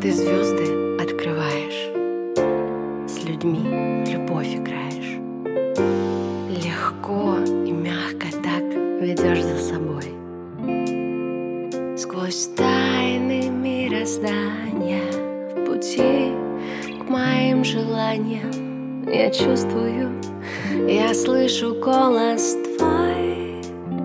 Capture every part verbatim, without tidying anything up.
Ты звезды открываешь, с людьми в любовь играешь. Легко и мягко так ведешь за собой. Сквозь тайны мироздания, в пути к моим желаниям я чувствую, я слышу голос твой.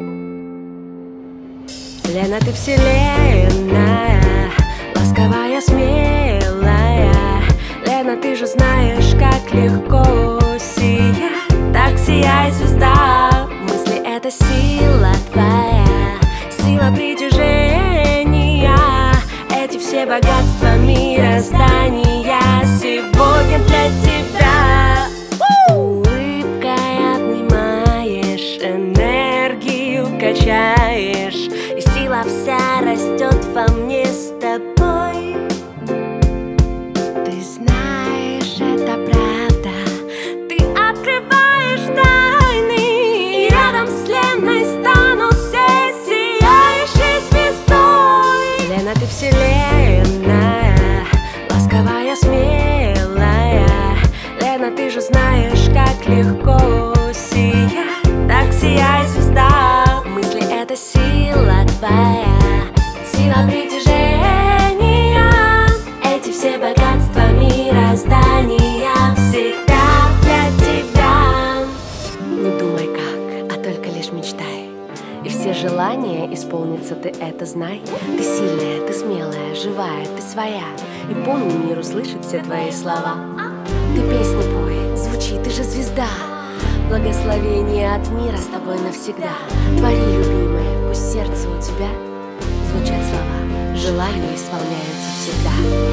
Лена, ты вселенная, ласковая, смелая. Лена, ты же знаешь, как легко сиять. Так сияй, звезда, мысли — это сила твоя, сила притяжения. Эти все богатства мироздания сегодня для тебя. Улыбкой обнимаешь, энергию качаешь, и сила вся растет во мне с тобой. Ты знаешь, это правда, ты открываешь тайны, и рядом с Леной станут все сияющей звездой. Лена, ты вселенная, ласковая, смелая. Лена, ты же знаешь, как легко сиять. Так сияй, звезда, мысли — это сила твоя, сила притяжения. Эти все богатства мироздания всегда для тебя. Не думай как, а только лишь мечтай, и все желания исполнятся, ты это знай. Ты сильная, ты смелая, живая, ты своя, и помни, мир услышит все твои слова. Ты песни пой, звучи, ты же звезда. Благословение от мира с тобой навсегда. Твори, любимая, пусть сердце у тебя звучат слова, желания исполняются всегда.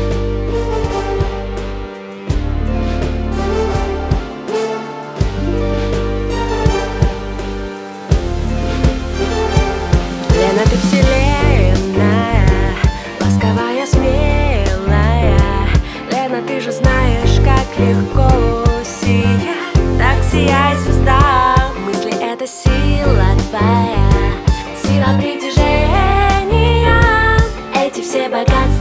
Лена, ты вселенная, ласковая, смелая. Лена, ты же знаешь, как легко сиять. Так сияй, звезда, мысли — это сила твоя, сила притяжения. Эти все богатства